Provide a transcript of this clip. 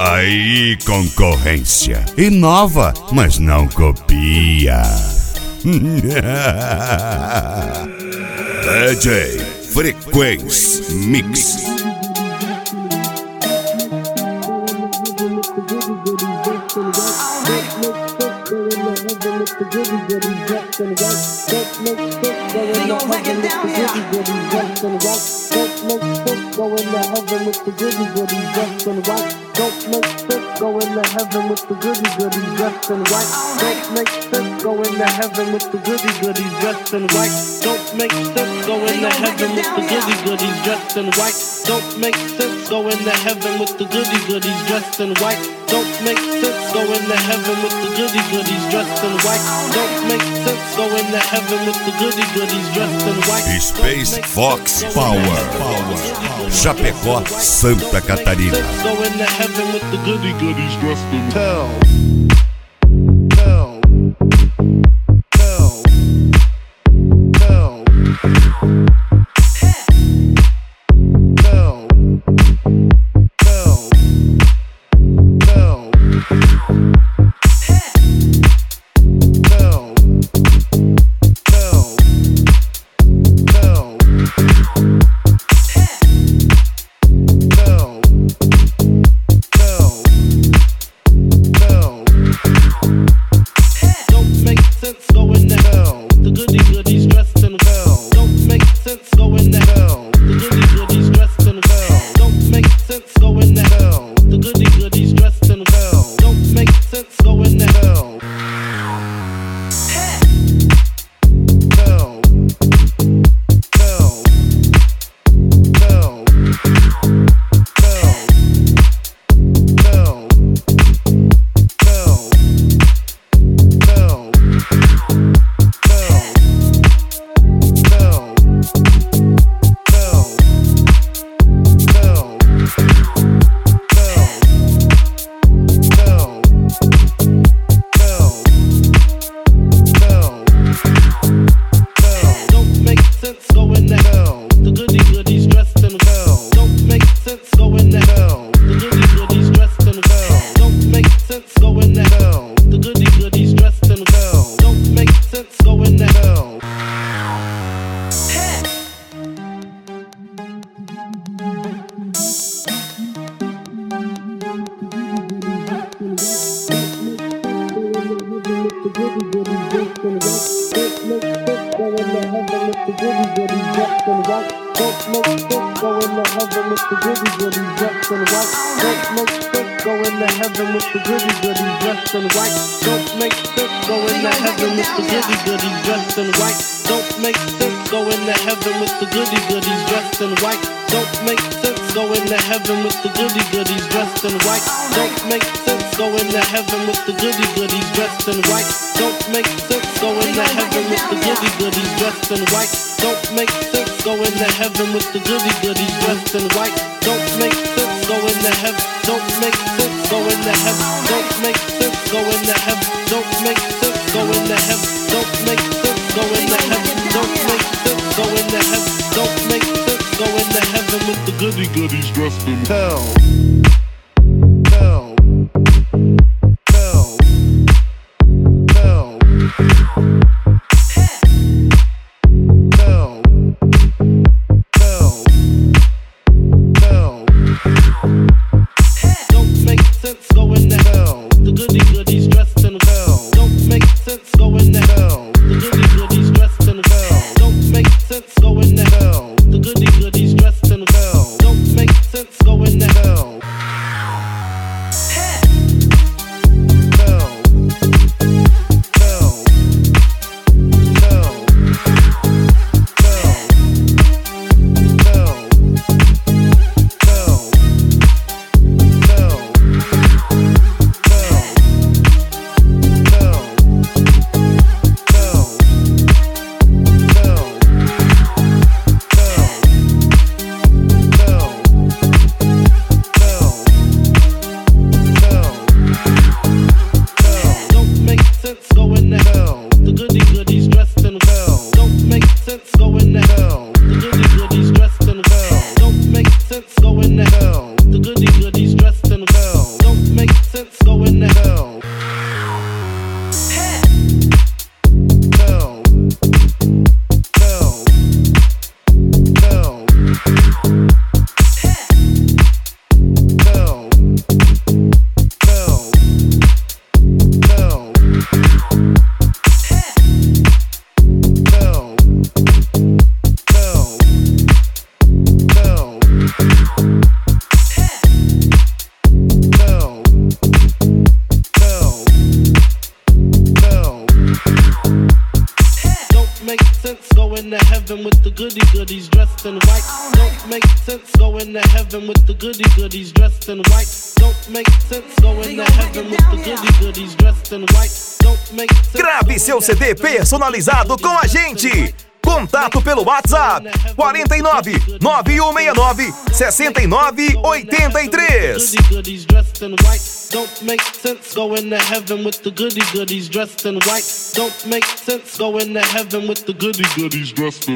Aí, concorrência. Inova, mas não copia. DJ Frequência Mix. Go into heaven with the goody goody dressed in white. Don't make sense. Go into heaven with the goody goody dressed in white. Don't make sense. Go into heaven with the goody goody dressed in white. Don't make sense. Go into heaven with the goody goody dressed in white. Don't make sense. Go into heaven with the goody goodies dressed in white. Don't make sense. Go into heaven with the goody goodies dressed in white. Don't make sense. Go into heaven with the goody goodies dressed in white. Space Fox Power. Chapecó, Santa Catarina. Go into heaven with the goody goodies dressed in hell. The goody goodies dressed in hell. dressed in white. Don't make sense going to heaven with the goody goodies dressed in white. Don't make sense going to heaven with the goody goodies dressed in white. Don't make sense. Grave seu CD personalizado com a gente. Contato pelo WhatsApp 49 9169 6983. Don't make sense going to heaven with the goody goodies dressed in white. Don't make sense going to heaven with the goody goodies dressed in